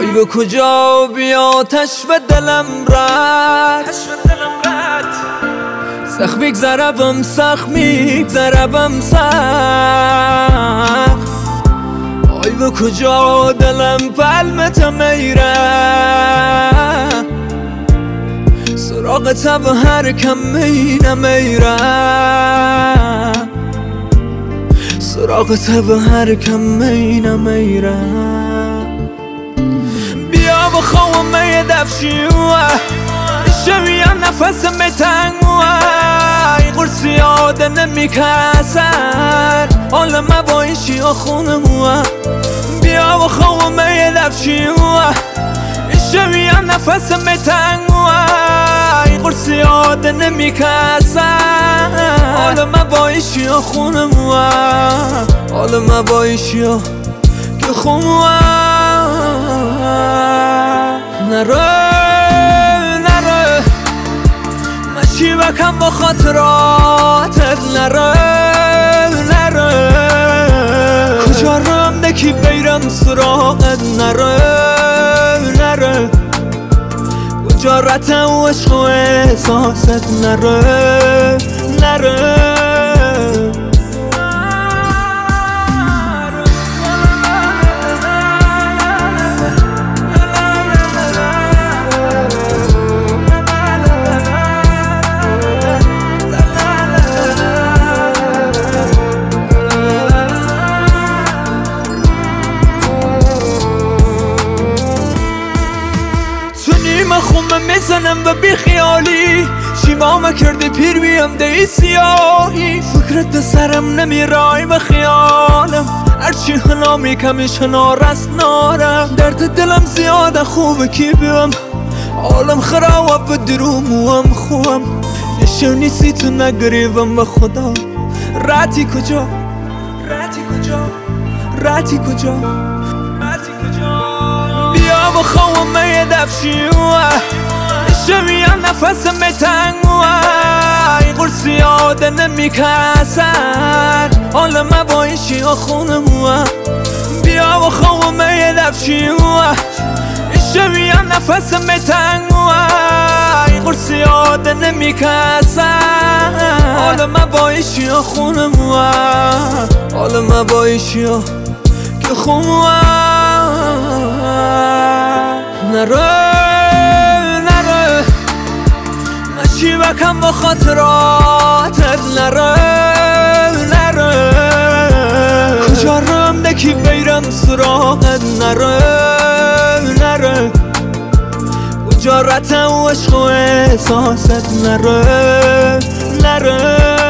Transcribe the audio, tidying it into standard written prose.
به کجا بیا آتش به دلم رد سخت میگذربم سخت میگذربم سخت آی به کجا دلم پلمت میره سراغ تب هر کم مینه میره سراغ تب هر کم مینه میره بیا بخوام می دفشیوه شویه نفس می تنگوه ای قرصی یاده نمی کسر حال مبایشی و خونموه بیا بخوام می دفشیوه شویه نفس می تنگوه ای قرصی یاده نمی کسر حال مبایشی و خونموه حال مبایشی و که خونموه نره مشی بکن با خاطراتت نره کجا رم دکی بیرم سراغت نره کجا رتم و عشق و احساست نره من خونه میزنم و بی خیالی شیمام کردی پیر بیم دی سیاهی فکرت ده سرم نمیرای به خیالم هرچی هنامی کمیش نارست نارم درد دلم زیاده خوبه کی بیم عالم خراب به دروموام خوام نشو نیستی تو نگریبم به خدا راتی کجا بیا بخوام می دفشیوه شویه نفس می تنگوه ای قرصی یاده نمی کسر حال مبایشی و خونموه بیا بخوام می دفشیوه شویه نفس می تنگوه ای قرصی یاده نمی کسر حال مبایشی و خونموه حال مبایشی و که خونموه نره مشی بکن با خاطراتت نره کجا رم دکی بیرم سراغت نره کجا رتم و عشق و احساست نره